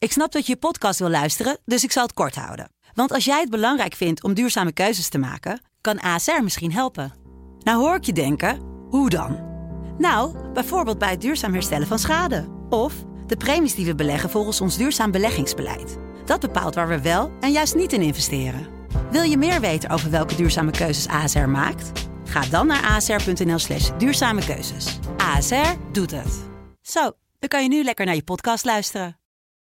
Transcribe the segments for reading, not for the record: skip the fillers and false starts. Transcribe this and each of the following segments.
Ik snap dat je podcast wil luisteren, dus ik zal het kort houden. Want als jij het belangrijk vindt om duurzame keuzes te maken, kan ASR misschien helpen. Nou hoor ik je denken, hoe dan? Nou, bijvoorbeeld bij het duurzaam herstellen van schade. Of de premies die we beleggen volgens ons duurzaam beleggingsbeleid. Dat bepaalt waar we wel en juist niet in investeren. Wil je meer weten over welke duurzame keuzes ASR maakt? Ga dan naar asr.nl/duurzame keuzes. ASR doet het. Zo, dan kan je nu lekker naar je podcast luisteren.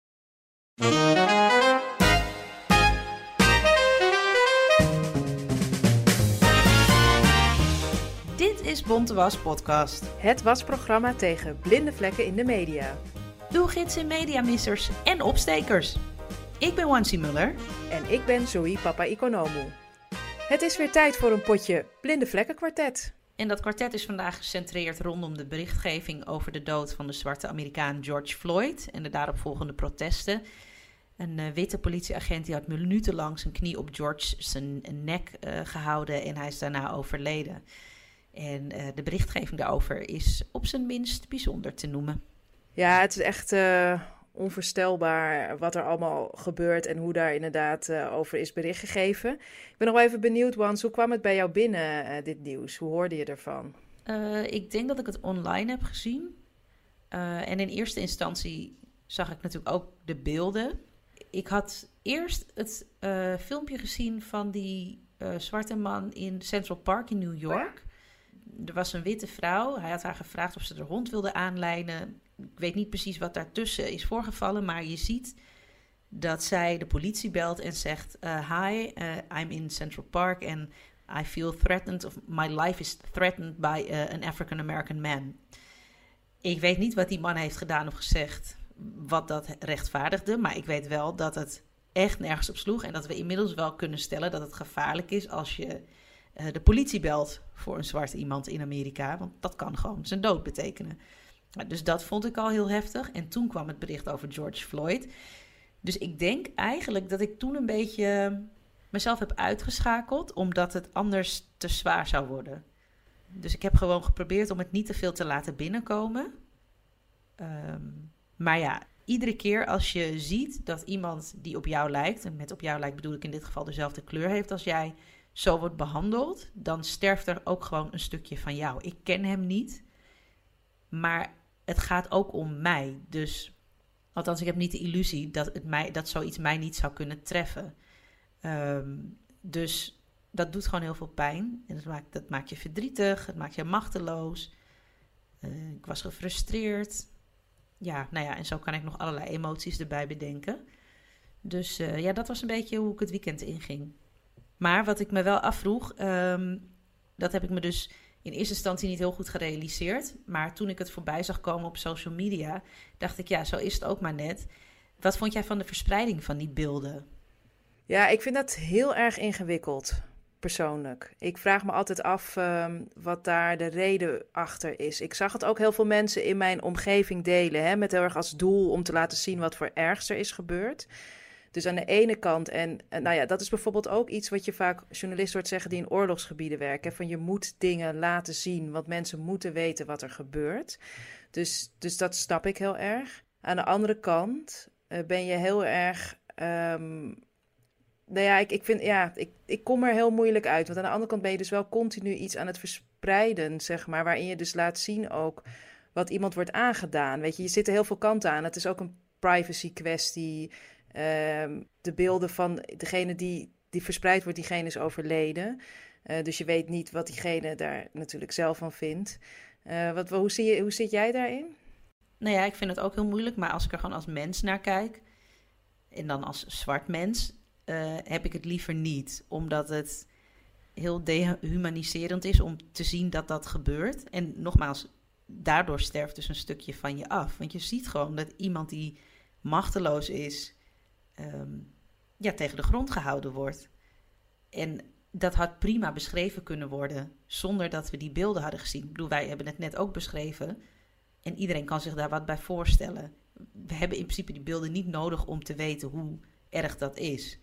Dit is Bonte Was Podcast. Het wasprogramma tegen blinde vlekken in de media. Doelgids in mediamissers en opstekers. Ik ben Wansie Muller. En ik ben Zoe Papa Ikonomu. Het is weer tijd voor een potje Blinde Vlekken Kwartet. En dat kwartet is vandaag gecentreerd rondom de berichtgeving over de dood van de zwarte Amerikaan George Floyd en de daaropvolgende protesten. Een witte politieagent die had minutenlang zijn knie op George zijn nek gehouden en hij is daarna overleden. En de berichtgeving daarover is op zijn minst bijzonder te noemen. Ja, het is echt onvoorstelbaar wat er allemaal gebeurt en hoe daar inderdaad over is bericht gegeven. Ik ben nog wel even benieuwd, Wans, hoe kwam het bij jou binnen, dit nieuws? Hoe hoorde je ervan? Ik denk dat ik het online heb gezien. En in eerste instantie zag ik natuurlijk ook de beelden. Ik had eerst het filmpje gezien van die zwarte man in Central Park in New York. Er was een witte vrouw. Hij had haar gevraagd of ze de hond wilde aanlijnen. Ik weet niet precies wat daartussen is voorgevallen, maar je ziet dat zij de politie belt en zegt: Hi, I'm in Central Park and I feel threatened, of my life is threatened by an African American man. Ik weet niet wat die man heeft gedaan of gezegd, wat dat rechtvaardigde, maar ik weet wel dat het echt nergens op sloeg en dat we inmiddels wel kunnen stellen dat het gevaarlijk is als je de politie belt voor een zwart iemand in Amerika, want dat kan gewoon zijn dood betekenen. Dus dat vond ik al heel heftig. En toen kwam het bericht over George Floyd. Dus ik denk eigenlijk dat ik toen een beetje mezelf heb uitgeschakeld, omdat het anders te zwaar zou worden. Dus ik heb gewoon geprobeerd om het niet te veel te laten binnenkomen. Maar ja, iedere keer als je ziet dat iemand die op jou lijkt, en met op jou lijkt bedoel ik in dit geval dezelfde kleur heeft als jij, zo wordt behandeld, dan sterft er ook gewoon een stukje van jou. Ik ken hem niet, maar het gaat ook om mij. Dus, althans, ik heb niet de illusie dat zoiets mij niet zou kunnen treffen. Dus dat doet gewoon heel veel pijn. En dat maakt je verdrietig, het maakt je machteloos. Ik was gefrustreerd. Ja, nou ja, en zo kan ik nog allerlei emoties erbij bedenken. Dus ja, dat was een beetje hoe ik het weekend inging. Maar wat ik me wel afvroeg, dat heb ik me dus in eerste instantie niet heel goed gerealiseerd. Maar toen ik het voorbij zag komen op social media, dacht ik, ja, zo is het ook maar net. Wat vond jij van de verspreiding van die beelden? Ja, ik vind dat heel erg ingewikkeld, persoonlijk. Ik vraag me altijd af wat daar de reden achter is. Ik zag het ook heel veel mensen in mijn omgeving delen, met heel erg als doel om te laten zien wat voor ergs er is gebeurd. Dus aan de ene kant, en nou ja, dat is bijvoorbeeld ook iets wat je vaak journalisten hoort zeggen die in oorlogsgebieden werken. Van je moet dingen laten zien, want mensen moeten weten wat er gebeurt. Dus dat snap ik heel erg. Aan de andere kant ben je heel erg, nou ja, ik kom er heel moeilijk uit. Want aan de andere kant ben je dus wel continu iets aan het verspreiden, zeg maar, waarin je dus laat zien ook wat iemand wordt aangedaan. Weet je zit er heel veel kanten aan. Het is ook een privacy kwestie. De beelden van degene die verspreid wordt, diegene is overleden. Dus je weet niet wat diegene daar natuurlijk zelf van vindt. Hoe zit jij daarin? Nou ja, ik vind het ook heel moeilijk. Maar als ik er gewoon als mens naar kijk, en dan als zwart mens, heb ik het liever niet. Omdat het heel dehumaniserend is om te zien dat dat gebeurt. En nogmaals, daardoor sterft dus een stukje van je af. Want je ziet gewoon dat iemand die machteloos is, tegen de grond gehouden wordt. En dat had prima beschreven kunnen worden zonder dat we die beelden hadden gezien. Ik bedoel, wij hebben het net ook beschreven en iedereen kan zich daar wat bij voorstellen. We hebben in principe die beelden niet nodig om te weten hoe erg dat is.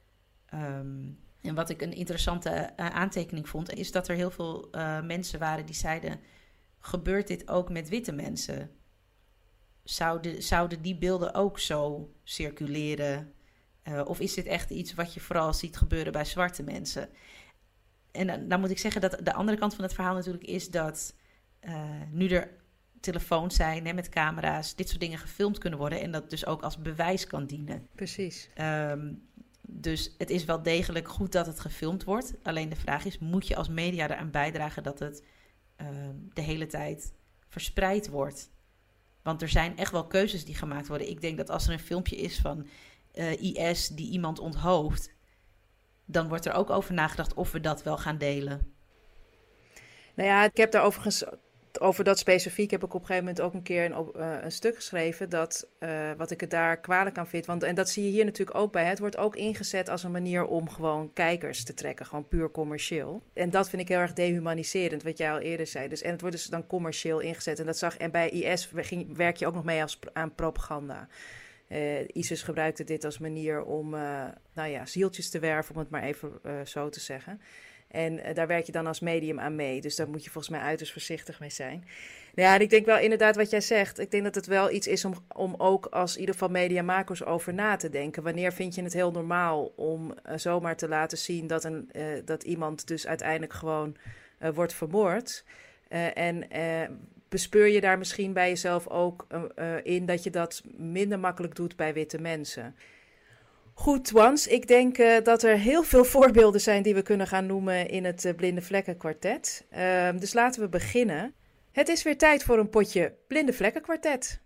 En wat ik een interessante aantekening vond, is dat er heel veel mensen waren die zeiden: gebeurt dit ook met witte mensen? zouden die beelden ook zo circuleren? Of is dit echt iets wat je vooral ziet gebeuren bij zwarte mensen? En dan moet ik zeggen dat de andere kant van het verhaal natuurlijk is dat nu er telefoons zijn met camera's, dit soort dingen gefilmd kunnen worden en dat dus ook als bewijs kan dienen. Precies. Dus het is wel degelijk goed dat het gefilmd wordt. Alleen de vraag is, moet je als media eraan bijdragen dat het de hele tijd verspreid wordt? Want er zijn echt wel keuzes die gemaakt worden. Ik denk dat als er een filmpje is van IS die iemand onthoofd, dan wordt er ook over nagedacht of we dat wel gaan delen. Nou ja, ik heb daar overigens, over dat specifiek heb ik op een gegeven moment ook een keer een stuk geschreven, dat wat ik het daar kwalijk aan vind. En dat zie je hier natuurlijk ook bij. Het wordt ook ingezet als een manier om gewoon kijkers te trekken, gewoon puur commercieel. En dat vind ik heel erg dehumaniserend, wat jij al eerder zei. Dus, en het wordt dus dan commercieel ingezet. En bij IS werk je ook nog mee aan propaganda. ISIS gebruikte dit als manier om zieltjes te werven, om het maar even zo te zeggen. En daar werk je dan als medium aan mee. Dus daar moet je volgens mij uiterst voorzichtig mee zijn. Nou ja, en ik denk wel inderdaad wat jij zegt. Ik denk dat het wel iets is om ook als in ieder geval mediamakers over na te denken. Wanneer vind je het heel normaal om zomaar te laten zien dat iemand dus uiteindelijk gewoon wordt vermoord? Bespeur je daar misschien bij jezelf ook in dat je dat minder makkelijk doet bij witte mensen? Goed, Wans, ik denk dat er heel veel voorbeelden zijn die we kunnen gaan noemen in het Blinde Vlekken Kwartet. Dus laten we beginnen. Het is weer tijd voor een potje Blinde Vlekken Kwartet.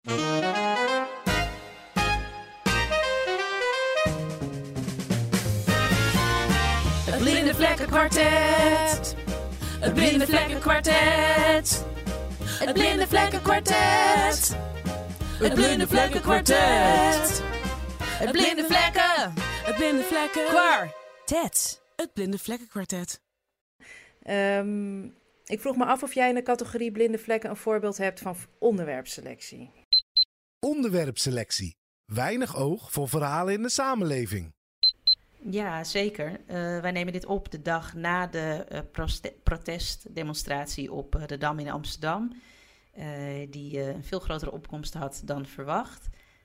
Het Blinde Vlekken Kwartet. Het Blinde Vlekken Kwartet. Het Blinde Vlekken Kwartet. Het Blinde Vlekken Kwartet. Het Blinde Vlekken. Het Blinde Vlekken Kwartet. Het Blinde Vlekken Kwartet. Ik vroeg me af of jij in de categorie blinde vlekken een voorbeeld hebt van onderwerpselectie. Onderwerpselectie. Weinig oog voor verhalen in de samenleving. Ja, zeker. Wij nemen dit op de dag na de protestdemonstratie op de Dam in Amsterdam. Die een veel grotere opkomst had dan verwacht.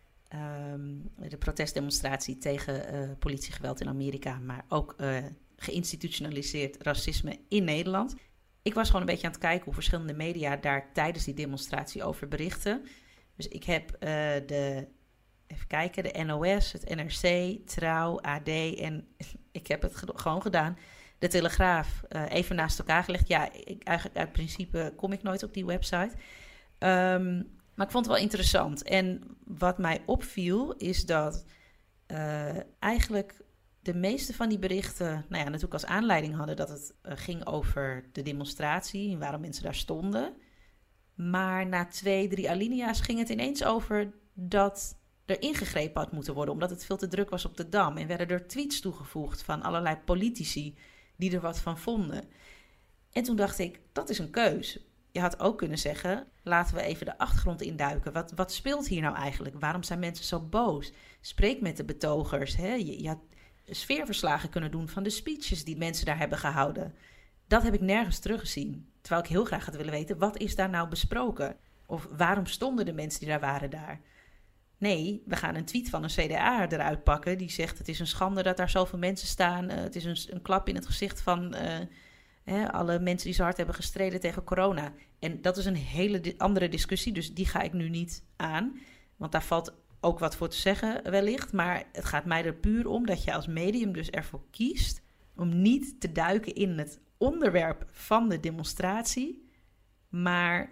De protestdemonstratie tegen politiegeweld in Amerika, maar ook geïnstitutionaliseerd racisme in Nederland. Ik was gewoon een beetje aan het kijken hoe verschillende media daar tijdens die demonstratie over berichten. Dus ik heb de NOS, het NRC, Trouw, AD en ik heb het gewoon gedaan. De Telegraaf even naast elkaar gelegd. Ja, eigenlijk uit principe kom ik nooit op die website. Maar ik vond het wel interessant. En wat mij opviel is dat eigenlijk de meeste van die berichten natuurlijk als aanleiding hadden dat het ging over de demonstratie en waarom mensen daar stonden. Maar na 2-3 alinea's ging het ineens over dat er ingegrepen had moeten worden, omdat het veel te druk was op de Dam. En werden er tweets toegevoegd van allerlei politici die er wat van vonden. En toen dacht ik, dat is een keus. Je had ook kunnen zeggen, laten we even de achtergrond induiken. Wat speelt hier nou eigenlijk? Waarom zijn mensen zo boos? Spreek met de betogers. Hè? Je had sfeerverslagen kunnen doen van de speeches die mensen daar hebben gehouden. Dat heb ik nergens teruggezien. Terwijl ik heel graag had willen weten, wat is daar nou besproken? Of waarom stonden de mensen die daar waren daar? Nee, we gaan een tweet van een CDA eruit pakken die zegt, het is een schande dat daar zoveel mensen staan. Het is een klap in het gezicht van alle mensen die zo hard hebben gestreden tegen corona. En dat is een hele andere discussie, dus die ga ik nu niet aan. Want daar valt ook wat voor te zeggen wellicht. Maar het gaat mij er puur om dat je als medium dus ervoor kiest om niet te duiken in het onderwerp van de demonstratie, maar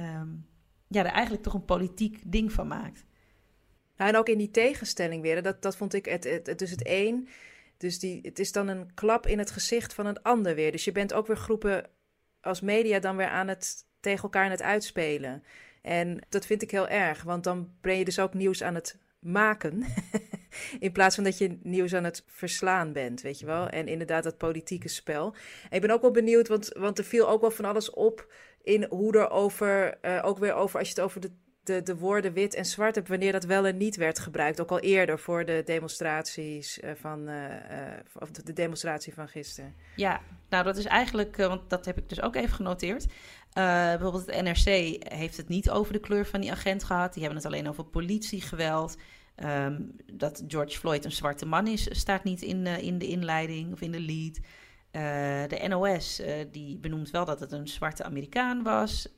er eigenlijk toch een politiek ding van maakt. Nou, en ook in die tegenstelling weer, dat vond ik het een. Dus het is dan een klap in het gezicht van een ander weer. Dus je bent ook weer groepen als media dan weer tegen elkaar aan het uitspelen. En dat vind ik heel erg, want dan ben je dus ook nieuws aan het maken. In plaats van dat je nieuws aan het verslaan bent, weet je wel. En inderdaad dat politieke spel. En ik ben ook wel benieuwd, want er viel ook wel van alles op in hoe er ook weer over, als je het over de woorden wit en zwart hebt, wanneer dat wel en niet werd gebruikt. Ook al eerder voor de demonstraties of de demonstratie van gisteren. Ja, nou dat is eigenlijk, want dat heb ik dus ook even genoteerd. Bijvoorbeeld het NRC heeft het niet over de kleur van die agent gehad. Die hebben het alleen over politiegeweld. Dat George Floyd een zwarte man is, staat niet in de inleiding of in de lead. De NOS die benoemt wel dat het een zwarte Amerikaan was.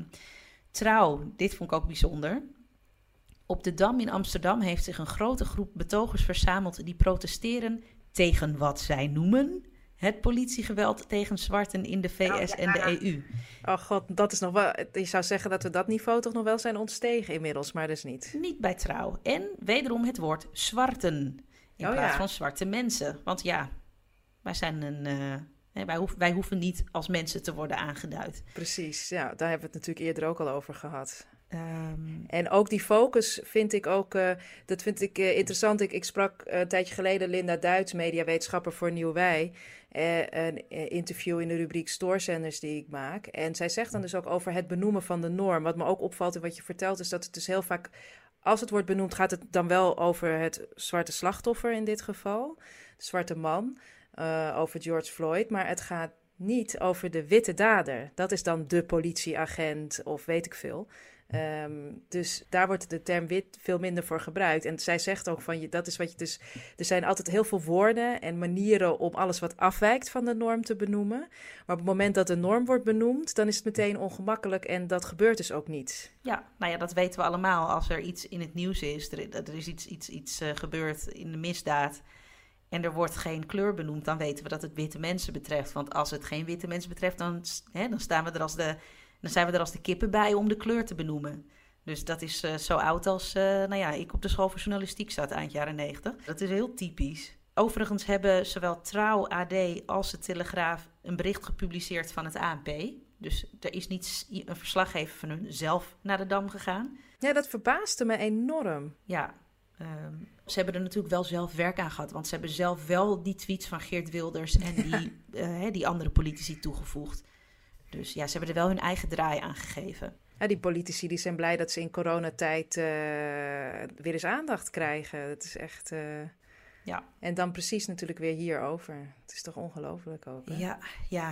Trouw, dit vond ik ook bijzonder. Op de Dam in Amsterdam heeft zich een grote groep betogers verzameld die protesteren tegen wat zij noemen het politiegeweld tegen zwarten in de VS en de EU. Oh god, dat is nog wel... Je zou zeggen dat we dat niveau toch nog wel zijn ontstegen inmiddels, maar dus niet. Niet bij Trouw. En wederom het woord zwarten in plaats van zwarte mensen. Want ja, wij zijn wij hoeven niet als mensen te worden aangeduid. Precies, ja, daar hebben we het natuurlijk eerder ook al over gehad. En ook die focus vind ik ook, dat vind ik interessant. Ik sprak een tijdje geleden Linda Duits, mediawetenschapper voor Nieuw Wij, een interview in de rubriek Stoorzenders die ik maak. En zij zegt dan dus ook over het benoemen van de norm. Wat me ook opvalt in wat je vertelt is dat het dus heel vaak, als het wordt benoemd, gaat het dan wel over het zwarte slachtoffer in dit geval, de zwarte man, over George Floyd, maar het gaat niet over de witte dader. Dat is dan de politieagent of weet ik veel. Dus daar wordt de term wit veel minder voor gebruikt. En zij zegt ook van, dat is wat je dus... Er zijn altijd heel veel woorden en manieren om alles wat afwijkt van de norm te benoemen. Maar op het moment dat de norm wordt benoemd, dan is het meteen ongemakkelijk en dat gebeurt dus ook niet. Ja, nou ja, dat weten we allemaal. Als er iets in het nieuws is, er is iets gebeurd in de misdaad en er wordt geen kleur benoemd, dan weten we dat het witte mensen betreft. Want als het geen witte mensen betreft, dan staan we er dan zijn we er als de kippen bij om de kleur te benoemen. Dus dat is zo oud als ik op de school voor journalistiek zat eind jaren 90. Dat is heel typisch. Overigens hebben zowel Trouw, AD als de Telegraaf een bericht gepubliceerd van het ANP. Dus er is niet een verslaggever van hun zelf naar de Dam gegaan. Ja, dat verbaasde me enorm. Ja, ze hebben er natuurlijk wel zelf werk aan gehad. Want ze hebben zelf wel die tweets van Geert Wilders en die andere politici toegevoegd. Dus ja, ze hebben er wel hun eigen draai aan gegeven. Ja, die politici die zijn blij dat ze in coronatijd weer eens aandacht krijgen. Dat is echt... Ja. En dan precies natuurlijk weer hierover. Het is toch ongelooflijk ook, hè? Ja,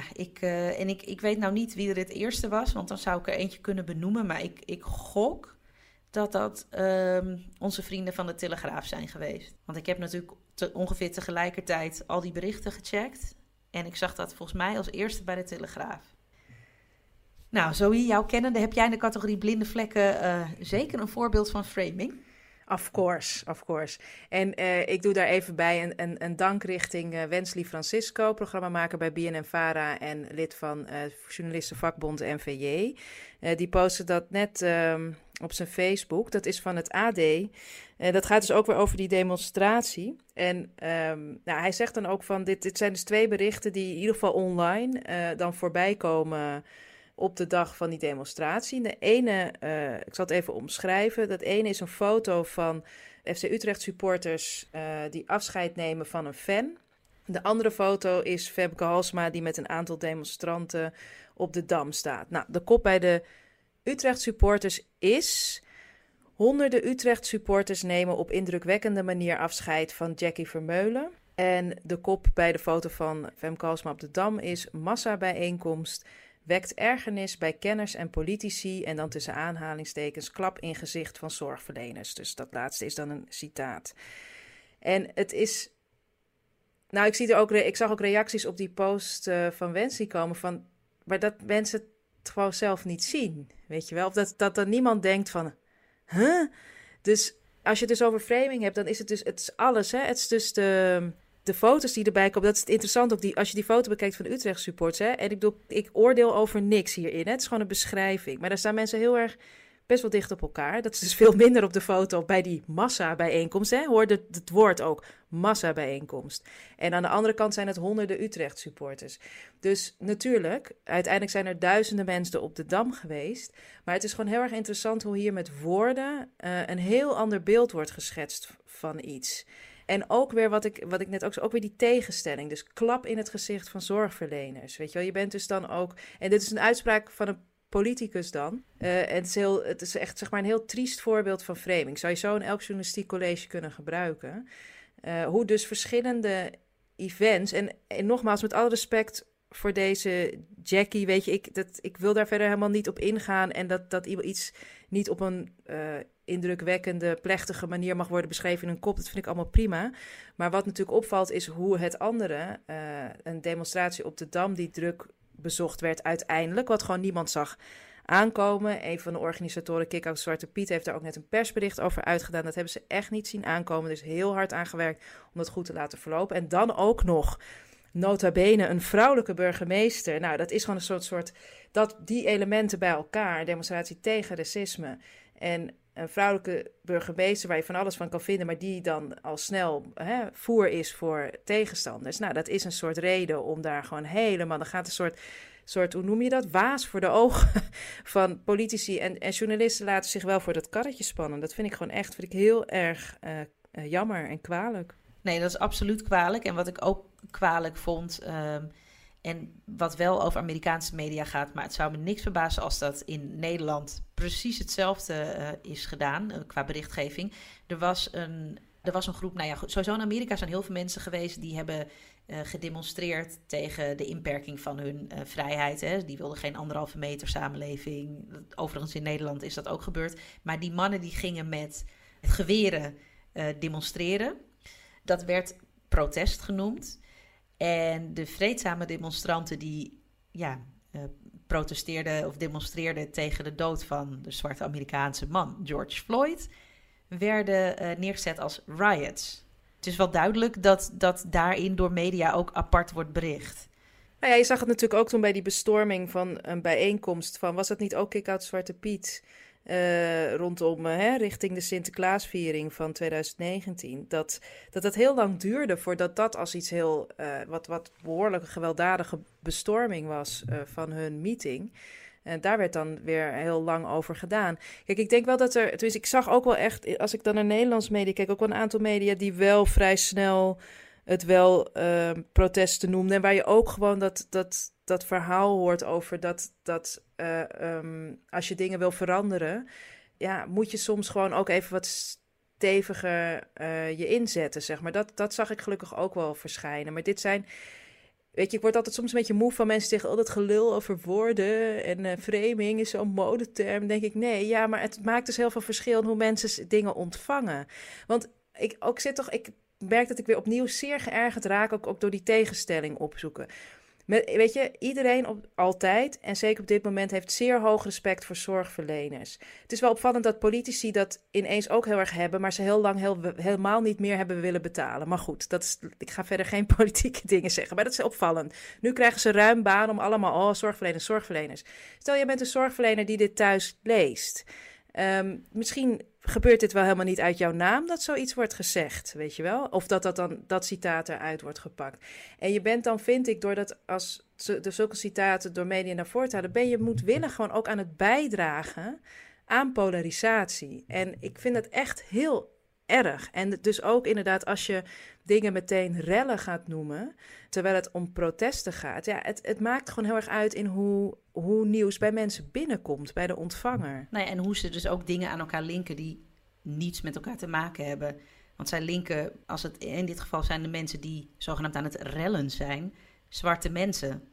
ik weet nou niet wie er het eerste was, want dan zou ik er eentje kunnen benoemen. Maar ik gok dat onze vrienden van de Telegraaf zijn geweest. Want ik heb natuurlijk ongeveer tegelijkertijd al die berichten gecheckt. En ik zag dat volgens mij als eerste bij de Telegraaf. Nou, Zoe, jou kennende, heb jij in de categorie blinde vlekken zeker een voorbeeld van framing? Of course. En ik doe daar even bij een dank richting Wensley Francisco, programmamaker bij BNN-Vara en lid van journalistenvakbond NVJ. Die postte dat net op zijn Facebook. Dat is van het AD. Dat gaat dus ook weer over die demonstratie. En hij zegt dan ook van, dit zijn dus 2 berichten die in ieder geval online dan voorbij komen op de dag van die demonstratie. De ene, ik zal het even omschrijven. Dat ene is een foto van FC Utrecht supporters die afscheid nemen van een fan. De andere foto is Femke Halsema die met een aantal demonstranten op de Dam staat. Nou, de kop bij de Utrecht supporters is: honderden Utrecht supporters nemen op indrukwekkende manier afscheid van Jackie Vermeulen. En de kop bij de foto van Femke Halsema op de Dam is: massabijeenkomst wekt ergernis bij kenners en politici en dan tussen aanhalingstekens klap in gezicht van zorgverleners. Dus dat laatste is dan een citaat. En het is... Nou, ik zag ook reacties op die post van Wensley komen van... Maar dat mensen het gewoon zelf niet zien, weet je wel? Of dat er niemand denkt van... Huh? Dus als je het dus over framing hebt, dan is het dus... Het is alles, hè? Het is dus de foto's die erbij komen, dat is het interessant ook, als je die foto bekijkt van de Utrecht supports. Hè, en ik oordeel over niks hierin. Hè, het is gewoon een beschrijving. Maar daar staan mensen heel erg best wel dicht op elkaar. Dat is dus veel minder op de foto bij die massabijeenkomst. Hoorde het woord ook, massabijeenkomst. En aan de andere kant zijn het honderden Utrecht supporters. Dus natuurlijk, uiteindelijk zijn er duizenden mensen op de Dam geweest. Maar het is gewoon heel erg interessant hoe hier met woorden een heel ander beeld wordt geschetst van iets. En ook weer wat ik net ook zei, ook weer die tegenstelling. Dus klap in het gezicht van zorgverleners. Weet je wel, je bent dus dan ook... En dit is een uitspraak van een politicus dan. En het is echt zeg maar een heel triest voorbeeld van framing. Zou je zo in elk journalistiek college kunnen gebruiken. Hoe dus verschillende events... En nogmaals, met alle respect voor deze Jackie, weet je, ik wil daar verder helemaal niet op ingaan. En dat iets niet op een indrukwekkende, plechtige manier mag worden beschreven in een kop. Dat vind ik allemaal prima. Maar wat natuurlijk opvalt is hoe het andere, een demonstratie op de Dam die druk bezocht werd uiteindelijk, wat gewoon niemand zag aankomen. Een van de organisatoren, Kick-Out Zwarte Piet, heeft daar ook net een persbericht over uitgedaan. Dat hebben ze echt niet zien aankomen. Dus heel hard aan gewerkt om dat goed te laten verlopen. En dan ook nog nota bene een vrouwelijke burgemeester. Nou, dat is gewoon een soort die elementen bij elkaar, demonstratie tegen racisme en een vrouwelijke burgemeester waar je van alles van kan vinden, maar die dan al snel voer is voor tegenstanders. Nou, dat is een soort reden om daar gewoon helemaal, dan gaat een soort, hoe noem je dat, waas voor de ogen van politici en journalisten laten zich wel voor dat karretje spannen. Dat vind ik gewoon echt, heel erg jammer en kwalijk. Nee, dat is absoluut kwalijk. En wat ik ook kwalijk vond, en wat wel over Amerikaanse media gaat, maar het zou me niks verbazen als dat in Nederland precies hetzelfde is gedaan qua berichtgeving. Er was een groep, nou ja, sowieso in Amerika zijn heel veel mensen geweest die hebben gedemonstreerd tegen de inperking van hun vrijheid. Hè. Die wilden geen 1,5 meter samenleving. Overigens in Nederland is dat ook gebeurd. Maar die mannen die gingen met geweren demonstreren. Dat werd protest genoemd. En de vreedzame demonstranten die protesteerden of demonstreerden tegen de dood van de zwarte Amerikaanse man George Floyd, werden neergezet als riots. Het is wel duidelijk dat daarin door media ook apart wordt bericht. Nou ja, je zag het natuurlijk ook toen bij die bestorming van een bijeenkomst van, was dat niet ook Kick-Out Zwarte Piet? Rondom richting de Sinterklaasviering van 2019. Dat heel lang duurde voordat dat als iets heel wat behoorlijk gewelddadige bestorming was van hun meeting. En daar werd dan weer heel lang over gedaan. Kijk, ik denk wel dat dus ik zag ook wel echt, als ik dan naar Nederlands media keek, ook wel een aantal media die wel vrij snel het wel protesten noemden. En waar je ook gewoon dat verhaal hoort over dat als je dingen wil veranderen, ja, moet je soms gewoon ook even wat steviger je inzetten, zeg maar. Dat zag ik gelukkig ook wel verschijnen. Maar dit zijn, weet je, ik word altijd soms een beetje moe van mensen tegen dat gelul over woorden en framing is zo'n modeterm. Dan denk ik, nee, ja, maar het maakt dus heel veel verschil in hoe mensen dingen ontvangen. Want ik merk dat ik weer opnieuw zeer geërgerd raak, ook door die tegenstelling opzoeken. Weet je, iedereen altijd, en zeker op dit moment, heeft zeer hoog respect voor zorgverleners. Het is wel opvallend dat politici dat ineens ook heel erg hebben, maar ze heel lang helemaal niet meer hebben willen betalen. Maar goed, ik ga verder geen politieke dingen zeggen, maar dat is opvallend. Nu krijgen ze ruim baan om allemaal, zorgverleners. Stel, jij bent een zorgverlener die dit thuis leest. Misschien gebeurt dit wel helemaal niet uit jouw naam dat zoiets wordt gezegd, weet je wel? Of dat citaat eruit wordt gepakt. En je bent dan, vind ik, doordat als zulke citaten door media naar voren te halen, ben je moedwillig gewoon ook aan het bijdragen aan polarisatie. En ik vind dat echt heel erg. En dus ook inderdaad als je dingen meteen rellen gaat noemen, terwijl het om protesten gaat. Ja, het maakt gewoon heel erg uit in hoe nieuws bij mensen binnenkomt, bij de ontvanger. Nou ja, en hoe ze dus ook dingen aan elkaar linken die niets met elkaar te maken hebben. Want zij linken, als het in dit geval zijn de mensen die zogenaamd aan het rellen zijn, zwarte mensen.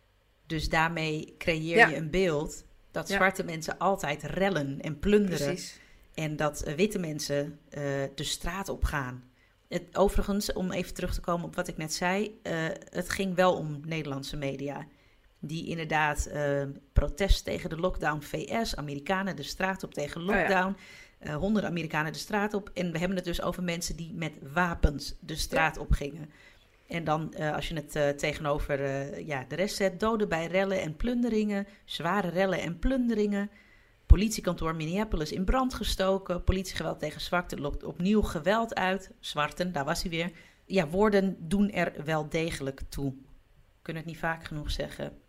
Dus daarmee creëer je een beeld dat zwarte mensen altijd rellen en plunderen. Precies. En dat witte mensen de straat op gaan. Overigens, om even terug te komen op wat ik net zei, het ging wel om Nederlandse media. Die inderdaad protest tegen de lockdown VS, Amerikanen de straat op tegen lockdown. Honderden Amerikanen de straat op. En we hebben het dus over mensen die met wapens de straat op gingen. En dan als je het tegenover de rest zet, doden bij rellen en plunderingen, zware rellen en plunderingen. Politiekantoor Minneapolis in brand gestoken. Politiegeweld tegen zwarten lokt opnieuw geweld uit. Zwarten, daar was hij weer. Ja, woorden doen er wel degelijk toe. We kunnen het niet vaak genoeg zeggen.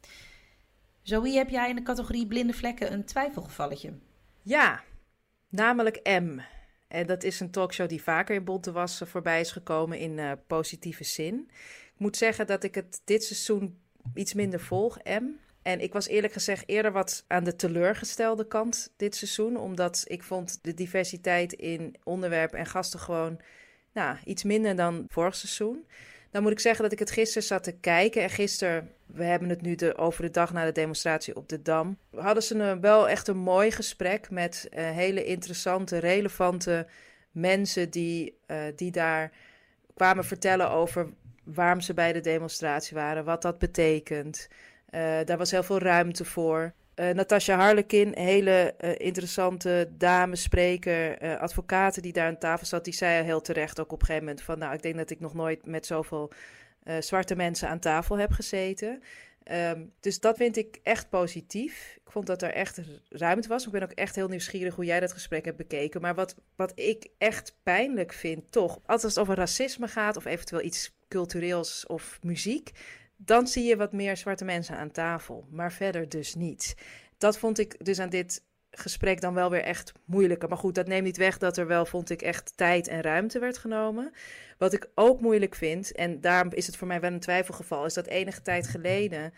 Zoe, heb jij in de categorie blinde vlekken een twijfelgevalletje? Ja, namelijk M. En dat is een talkshow die vaker in Bonte Was voorbij is gekomen in positieve zin. Ik moet zeggen dat ik het dit seizoen iets minder volg, M. En ik was eerlijk gezegd eerder wat aan de teleurgestelde kant dit seizoen. Omdat ik vond de diversiteit in onderwerp en gasten gewoon iets minder dan vorig seizoen. Dan moet ik zeggen dat ik het gisteren zat te kijken. En gisteren, we hebben het nu over de dag na de demonstratie op de Dam. Hadden ze wel echt een mooi gesprek met hele interessante, relevante mensen die daar kwamen vertellen over waarom ze bij de demonstratie waren, wat dat betekent. Daar was heel veel ruimte voor. Natasja Harlekin, hele interessante dame, spreker, advocaten die daar aan tafel zat, die zei heel terecht ook op een gegeven moment van, nou, ik denk dat ik nog nooit met zoveel zwarte mensen aan tafel heb gezeten. Dus dat vind ik echt positief. Ik vond dat er echt ruimte was. Ik ben ook echt heel nieuwsgierig hoe jij dat gesprek hebt bekeken. Maar wat ik echt pijnlijk vind, toch, als het over racisme gaat of eventueel iets cultureels of muziek, dan zie je wat meer zwarte mensen aan tafel. Maar verder dus niet. Dat vond ik dus aan dit gesprek dan wel weer echt moeilijker. Maar goed, dat neemt niet weg dat er wel, vond ik, echt tijd en ruimte werd genomen. Wat ik ook moeilijk vind, en daarom is het voor mij wel een twijfelgeval, is dat enige tijd geleden,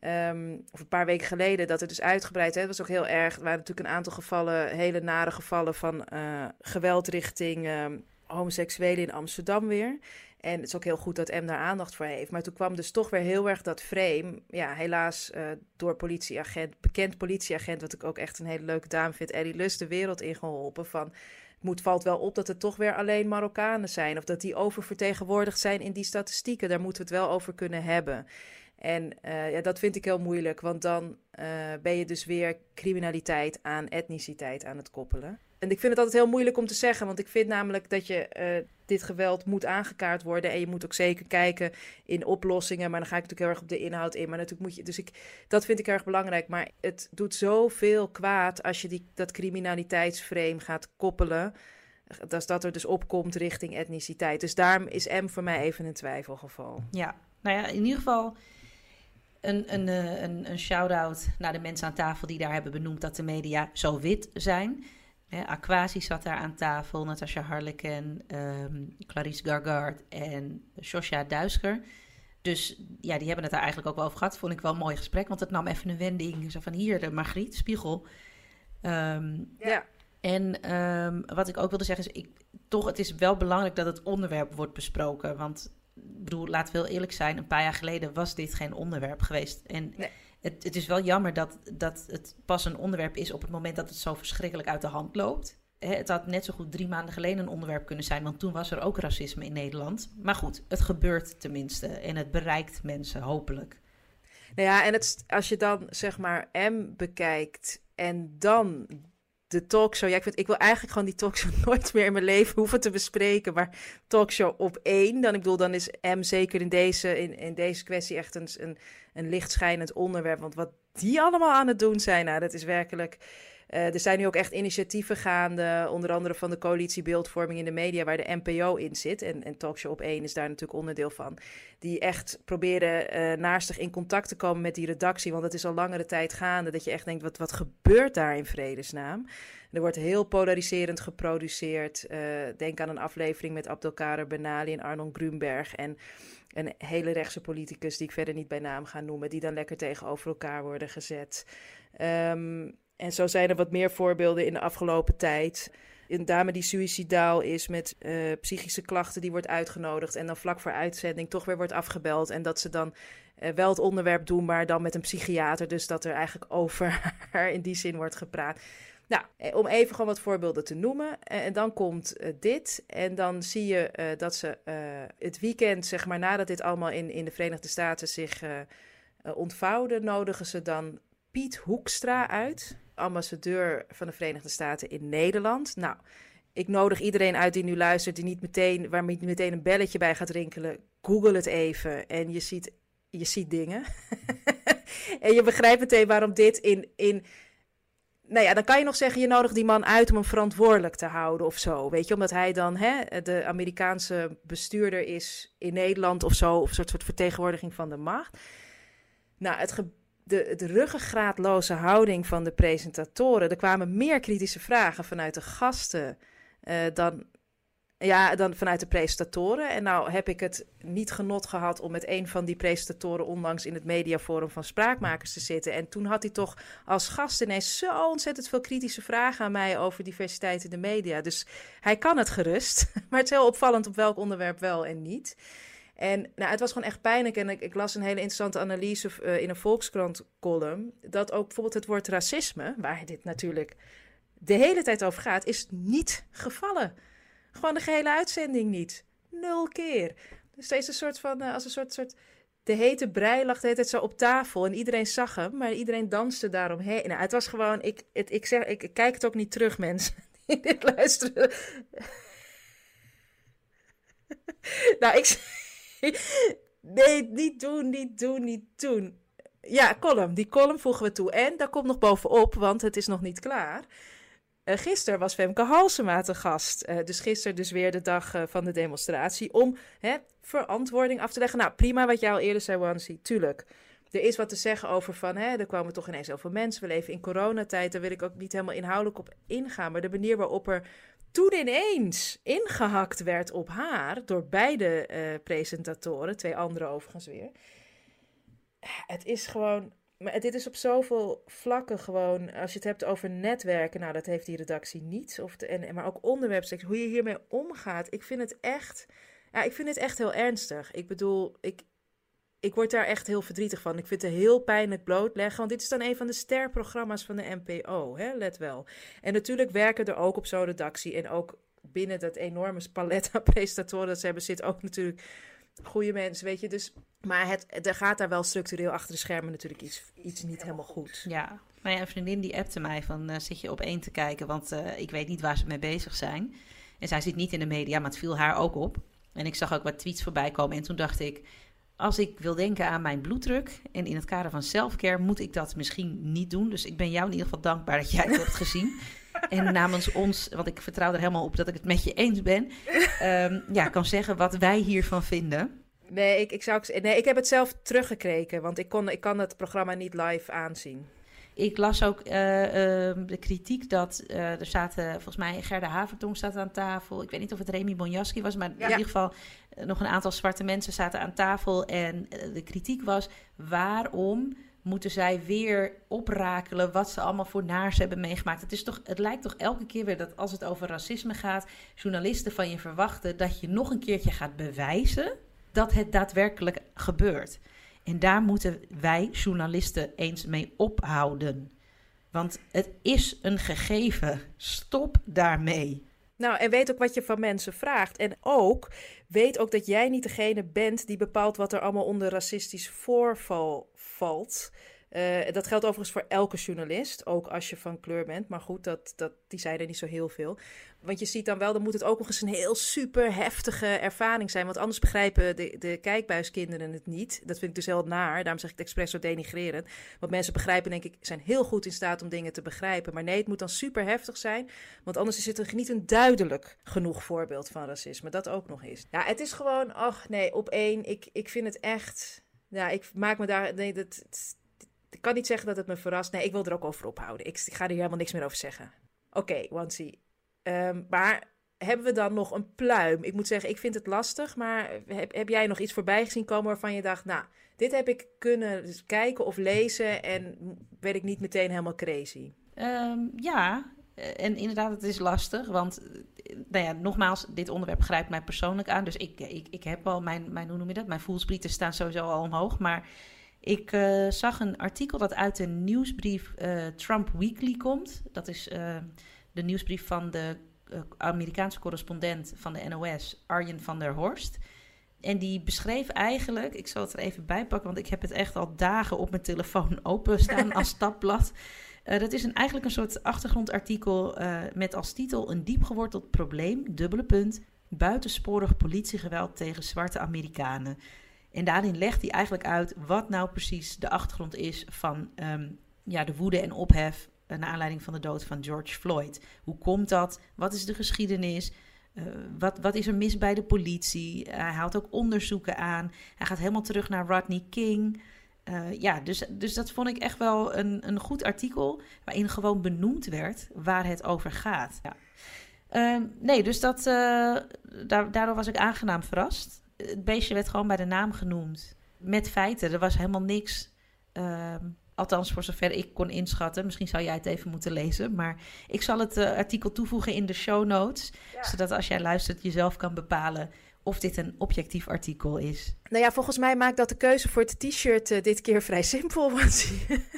of een paar weken geleden, dat er dus uitgebreid, het was ook heel erg, er waren natuurlijk een aantal gevallen, hele nare gevallen van geweld richting homoseksuelen in Amsterdam weer. En het is ook heel goed dat M daar aandacht voor heeft. Maar toen kwam dus toch weer heel erg dat frame. Ja, helaas door bekend politieagent, wat ik ook echt een hele leuke dame vind, Ellie Lust, de wereld ingeholpen van, valt wel op dat het toch weer alleen Marokkanen zijn. Of dat die oververtegenwoordigd zijn in die statistieken. Daar moeten we het wel over kunnen hebben. En dat vind ik heel moeilijk. Want dan ben je dus weer criminaliteit aan etniciteit aan het koppelen. En ik vind het altijd heel moeilijk om te zeggen. Want ik vind namelijk dat je dit geweld moet aangekaart worden. En je moet ook zeker kijken in oplossingen. Maar dan ga ik natuurlijk heel erg op de inhoud in. Maar natuurlijk moet je. Dus dat vind ik erg belangrijk. Maar het doet zoveel kwaad als je dat criminaliteitsframe gaat koppelen. Dat er dus opkomt richting etniciteit. Dus daarom is M voor mij even een twijfelgeval. Ja, nou ja, in ieder geval een shout-out naar de mensen aan tafel die daar hebben benoemd dat de media zo wit zijn. Aquasi zat daar aan tafel, Natasja Harlekin, Clarice Gargard en Sosja Duisker. Dus ja, die hebben het daar eigenlijk ook wel over gehad. Vond ik wel een mooi gesprek, want het nam even een wending. Zo van hier, de Margriet Spiegel. Ja. En wat ik ook wilde zeggen is, het is wel belangrijk dat het onderwerp wordt besproken. Want ik bedoel, laten we heel eerlijk zijn, een paar jaar geleden was dit geen onderwerp geweest. En nee. Het is wel jammer dat het pas een onderwerp is op het moment dat het zo verschrikkelijk uit de hand loopt. Het had net zo goed 3 maanden geleden een onderwerp kunnen zijn, want toen was er ook racisme in Nederland. Maar goed, het gebeurt tenminste en het bereikt mensen, hopelijk. Nou ja, en als je dan zeg maar M bekijkt en dan de talkshow. Ja, ik wil eigenlijk gewoon die talkshow nooit meer in mijn leven hoeven te bespreken. Maar talkshow op 1, dan is M zeker in deze kwestie echt een lichtschijnend onderwerp. Want wat die allemaal aan het doen zijn, nou, dat is werkelijk. Er zijn nu ook echt initiatieven gaande, onder andere van de coalitie Beeldvorming in de Media, waar de NPO in zit. En Talkshow op 1 is daar natuurlijk onderdeel van. Die echt proberen naastig in contact te komen met die redactie. Want het is al langere tijd gaande dat je echt denkt, wat gebeurt daar in vredesnaam? Er wordt heel polariserend geproduceerd. Denk aan een aflevering met Abdelkader Benali en Arnon Grunberg. En een hele rechtse politicus die ik verder niet bij naam ga noemen, die dan lekker tegenover elkaar worden gezet. En zo zijn er wat meer voorbeelden in de afgelopen tijd. Een dame die suïcidaal is met psychische klachten, die wordt uitgenodigd en dan vlak voor uitzending toch weer wordt afgebeld. En dat ze dan wel het onderwerp doen, maar dan met een psychiater. Dus dat er eigenlijk over haar in die zin wordt gepraat. Nou, om even gewoon wat voorbeelden te noemen. En dan komt dit. En dan zie je dat ze het weekend, zeg maar, nadat dit allemaal in de Verenigde Staten zich ontvouwde, nodigen ze dan Piet Hoekstra uit, ambassadeur van de Verenigde Staten in Nederland. Nou, ik nodig iedereen uit die nu luistert, waar niet meteen een belletje bij gaat rinkelen. Google het even en je ziet dingen. En je begrijpt meteen waarom dit in nou ja, dan kan je nog zeggen, je nodigt die man uit om hem verantwoordelijk te houden of zo. Weet je, omdat hij dan de Amerikaanse bestuurder is in Nederland of zo, of een soort vertegenwoordiging van de macht. Nou, de ruggengraatloze houding van de presentatoren. Er kwamen meer kritische vragen vanuit de gasten dan vanuit de presentatoren. En nou heb ik het niet genot gehad om met een van die presentatoren onlangs in het mediaforum van Spraakmakers te zitten. En toen had hij toch als gast ineens zo ontzettend veel kritische vragen aan mij over diversiteit in de media. Dus hij kan het gerust, maar het is heel opvallend op welk onderwerp wel en niet. En het was gewoon echt pijnlijk. En ik las een hele interessante analyse in een Volkskrant column. Dat ook bijvoorbeeld het woord racisme, waar dit natuurlijk de hele tijd over gaat, is niet gevallen. Gewoon de gehele uitzending niet. 0 keer. Dus steeds een soort van, als een soort de hete brei lag de hele tijd zo op tafel. En iedereen zag hem, maar iedereen danste daaromheen. Nou, het was gewoon, ik kijk het ook niet terug, mensen. Die dit luisteren. Nou, nee, niet doen. Ja, die column voegen we toe. En daar komt nog bovenop, want het is nog niet klaar. Gisteren was Femke Halsema te gast. Dus gisteren dus weer de dag van de demonstratie. Om verantwoording af te leggen. Nou, prima wat jij al eerder zei, Wansi. Tuurlijk. Er is wat te zeggen over van, er kwamen toch ineens heel veel mensen. We leven in coronatijd. Daar wil ik ook niet helemaal inhoudelijk op ingaan. Maar de manier waarop er toen ineens ingehakt werd op haar. Door beide presentatoren. 2 andere overigens weer. Het is gewoon. Maar dit is op zoveel vlakken gewoon. Als je het hebt over netwerken. Nou, dat heeft die redactie niet. Maar ook onderwerpsectie. Hoe je hiermee omgaat. Ik vind het echt. Ja, ik vind het echt heel ernstig. Ik bedoel, ik word daar echt heel verdrietig van. Ik vind het heel pijnlijk blootleggen. Want dit is dan een van de sterprogramma's van de NPO. Hè? Let wel. En natuurlijk werken er ook op zo'n redactie. En ook binnen dat enorme palet aan presentatoren dat ze hebben, zit ook natuurlijk goede mensen, weet je. Dus, maar er gaat daar wel structureel achter de schermen natuurlijk iets niet helemaal goed. Ja, maar een vriendin die appte mij van, zit je op 1 te kijken? Want ik weet niet waar ze mee bezig zijn. En zij zit niet in de media, maar het viel haar ook op. En ik zag ook wat tweets voorbij komen. En toen dacht ik, als ik wil denken aan mijn bloeddruk en in het kader van selfcare, moet ik dat misschien niet doen. Dus ik ben jou in ieder geval dankbaar dat jij het hebt gezien. En namens ons, want ik vertrouw er helemaal op dat ik het met je eens ben, kan zeggen wat wij hiervan vinden. Nee, ik heb het zelf teruggekeken, want ik kan het programma niet live aanzien. Ik las ook de kritiek dat er zaten, volgens mij Gerda Havertong zat aan tafel. Ik weet niet of het Remy Bonjaski was, maar in ieder geval nog een aantal zwarte mensen zaten aan tafel. En de kritiek was, waarom moeten zij weer oprakelen wat ze allemaal voor naars hebben meegemaakt? Het lijkt toch elke keer weer dat als het over racisme gaat, journalisten van je verwachten dat je nog een keertje gaat bewijzen dat het daadwerkelijk gebeurt. En daar moeten wij journalisten eens mee ophouden. Want het is een gegeven. Stop daarmee. Nou, en weet ook wat je van mensen vraagt. En ook, weet ook dat jij niet degene bent die bepaalt wat er allemaal onder racistisch voorval valt. Dat geldt overigens voor elke journalist, ook als je van kleur bent. Maar goed, die zeiden niet zo heel veel. Want je ziet dan wel, dan moet het ook nog eens een heel super heftige ervaring zijn. Want anders begrijpen de kijkbuiskinderen het niet. Dat vind ik dus heel naar. Daarom zeg ik het expres zo denigrerend. Want mensen begrijpen, denk ik, zijn heel goed in staat om dingen te begrijpen. Maar nee, het moet dan super heftig zijn. Want anders is het niet een duidelijk genoeg voorbeeld van racisme. Dat ook nog is. Ja, het is gewoon, op 1. Ik vind het echt. Ja, ik maak me daar. Nee, ik kan niet zeggen dat het me verrast. Nee, ik wil er ook over ophouden. Ik ga er hier helemaal niks meer over zeggen. Oké, Wansi. Maar hebben we dan nog een pluim? Ik moet zeggen, ik vind het lastig. Maar heb jij nog iets voorbij gezien komen waarvan je dacht, nou, dit heb ik kunnen kijken of lezen en werd ik niet meteen helemaal crazy? Ja, en inderdaad, het is lastig. Want, nogmaals, dit onderwerp grijpt mij persoonlijk aan. Dus ik heb al mijn hoe noem je dat? Mijn voelsprieten staan sowieso al omhoog. Maar ik zag een artikel dat uit de nieuwsbrief Trump Weekly komt. Dat is de nieuwsbrief van de Amerikaanse correspondent van de NOS, Arjen van der Horst. En die beschreef eigenlijk, ik zal het er even bij pakken, want ik heb het echt al dagen op mijn telefoon openstaan als tabblad. Dat is eigenlijk een soort achtergrondartikel met als titel een diepgeworteld probleem, : buitensporig politiegeweld tegen zwarte Amerikanen. En daarin legt hij eigenlijk uit wat nou precies de achtergrond is van de woede en ophef naar aanleiding van de dood van George Floyd. Hoe komt dat? Wat is de geschiedenis? Wat is er mis bij de politie? Hij haalt ook onderzoeken aan. Hij gaat helemaal terug naar Rodney King. Dus dat vond ik echt wel een goed artikel waarin gewoon benoemd werd waar het over gaat. Ja. Dus daardoor was ik aangenaam verrast. Het beestje werd gewoon bij de naam genoemd. Met feiten. Er was helemaal niks Althans, voor zover ik kon inschatten. Misschien zou jij het even moeten lezen. Maar ik zal het artikel toevoegen in de show notes. Ja. Zodat als jij luistert jezelf kan bepalen of dit een objectief artikel is. Nou ja, volgens mij maakt dat de keuze voor het t-shirt dit keer vrij simpel. Want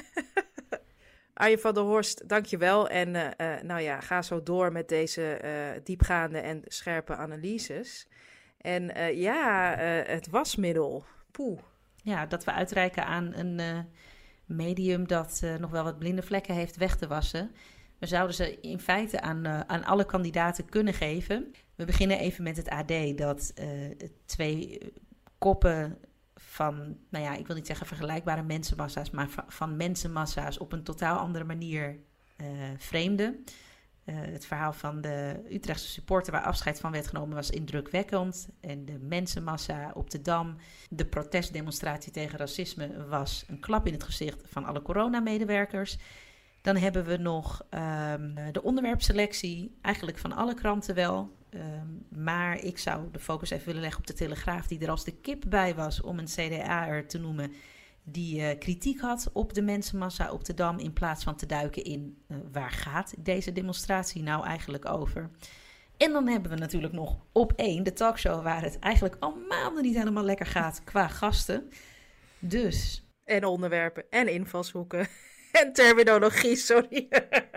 Arjen van der Horst, dankjewel. En nou ja, ga zo door met deze diepgaande en scherpe analyses. En het wasmiddel. Poeh. Ja, dat we uitreiken aan een medium dat nog wel wat blinde vlekken heeft weg te wassen. We zouden ze in feite aan alle kandidaten kunnen geven. We beginnen even met het AD, dat 2 koppen van, nou ja, ik wil niet zeggen vergelijkbare mensenmassa's, maar van mensenmassa's op een totaal andere manier vreemden. Het verhaal van de Utrechtse supporter waar afscheid van werd genomen was indrukwekkend. En de mensenmassa op de Dam, de protestdemonstratie tegen racisme, was een klap in het gezicht van alle coronamedewerkers. Dan hebben we nog de onderwerpselectie, eigenlijk van alle kranten wel. Maar ik zou de focus even willen leggen op de Telegraaf, die er als de kip bij was om een CDA'er te noemen, die kritiek had op de mensenmassa op de Dam in plaats van te duiken in waar gaat deze demonstratie nou eigenlijk over. En dan hebben we natuurlijk nog Op 1, de talkshow waar het eigenlijk al maanden niet helemaal lekker gaat qua gasten. Dus. En onderwerpen en invalshoeken en terminologie, sorry.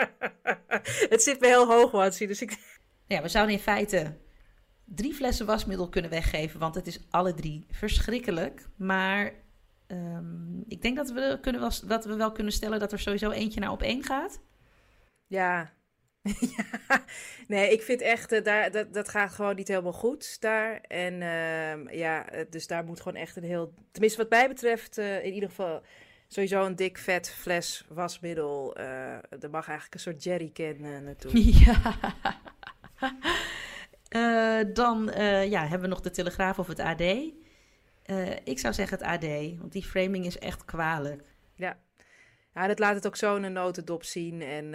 Het zit me heel hoog, Watsie, dus Ja, we zouden in feite 3 flessen wasmiddel kunnen weggeven, want het is alle 3 verschrikkelijk. Maar ik denk dat we wel kunnen stellen dat er sowieso eentje naar Op 1 gaat. Ja. Nee, ik vind echt, dat gaat gewoon niet helemaal goed daar. En dus daar moet gewoon echt een heel, tenminste wat mij betreft, in ieder geval sowieso een dik vet fles wasmiddel. Er mag eigenlijk een soort jerrycan naartoe. Ja. Dan hebben we nog de Telegraaf of het AD. Ik zou zeggen het AD, want die framing is echt kwalijk. Ja, dat laat het ook zo in een notendop zien. En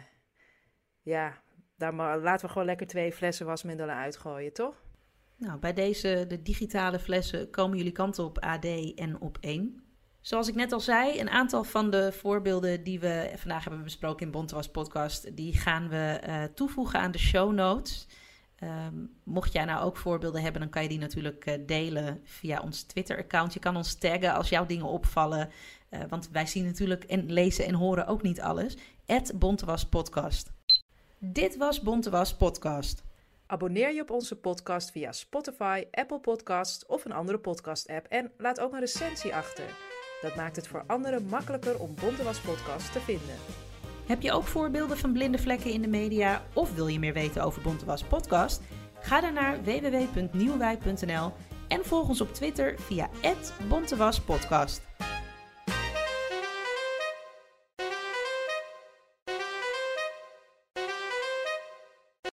laten we gewoon lekker 2 flessen wasmiddelen uitgooien, toch? Nou, bij de digitale flessen komen jullie kanten op AD en Op 1. Zoals ik net al zei, een aantal van de voorbeelden die we vandaag hebben besproken in Bonte Was Podcast, die gaan we toevoegen aan de show notes. Mocht jij nou ook voorbeelden hebben, dan kan je die natuurlijk delen via ons Twitter-account. Je kan ons taggen als jouw dingen opvallen. Want wij zien natuurlijk en lezen en horen ook niet alles. @BonteWasPodcast. Dit was Bonte Was Podcast. Abonneer je op onze podcast via Spotify, Apple Podcasts of een andere podcast-app. En laat ook een recensie achter. Dat maakt het voor anderen makkelijker om Bonte Was Podcast te vinden. Heb je ook voorbeelden van blinde vlekken in de media of wil je meer weten over Bonte Was Podcast? Ga dan naar www.nieuwwijk.nl en volg ons op Twitter via @BonteWasPodcast.